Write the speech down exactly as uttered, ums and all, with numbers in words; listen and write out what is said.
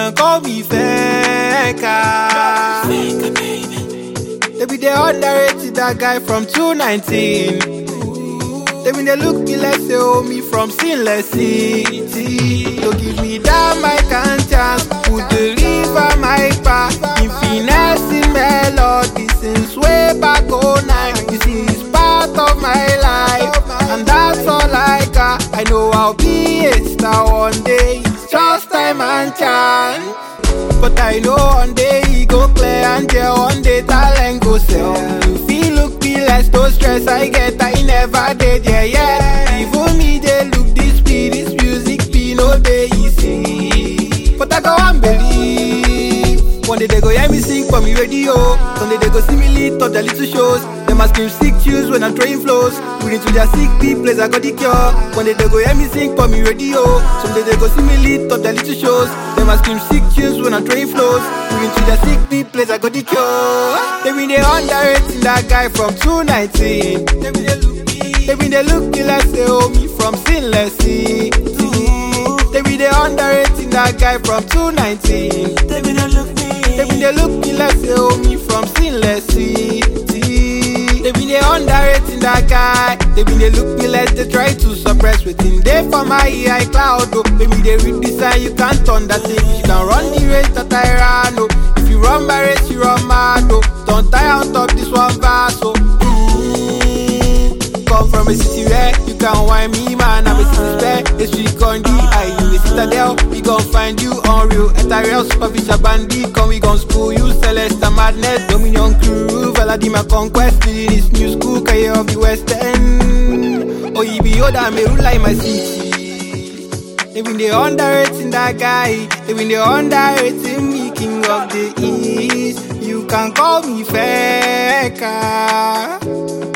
can call me Faker. Faker, baby. They be they underrated that guy from two nineteen. They be they look me like they owe me from Sinless City. So give me that mic and chance, who deliver my path in finesse in melody since way back oh nine. This is part of my life, and that's all I got. I know I'll be a star one day. It's just time and chance. But I know one day he go clear and yeah, one day talent go sell. You feel look me less, no stress I get, I never did, yeah, yeah. Even me, they look this speed, this music be no day easy. But I go and believe. One day they go hear me sing for me radio. One day they go see me lit up their little shows. Them a scream sick tunes when I'm throwing flows. We into their sick deep place, I got the cure. One day they go hear me sing for me radio. Someday they go see me lit up their little shows. Them a scream sick tunes when I'm throwing flows. We into their sick deep place, I got the cure. They been they underrating that guy from two nineteen. They been they look me, they been they look me like they owe me from Sinless City. They been they underrating that guy from two nineteen. They be they look me. They been they look me like they owe me from Sinless City. They been they underrating that guy. They been they look me like they try to suppress within they for my eye cloud. Oh, baby they read this and you can't turn that thing. You can run the race that I ran. Oh, if you run my race you run mad. Oh, don't tie on top this one verse. Oh, mm, come from a city where you can whine me man. I'm a city where it's street on the eye. You a citadel, we gon' find you unreal. Ethereal, superficial bandit, come we gon' school you. Celeste madness, Dominion crew, Vladimir conquest. In this new school, career of the West End. Oh, you be older, me rule like my city. They been they underrating that guy. They been they underrating me, king of the East. You can call me Faker.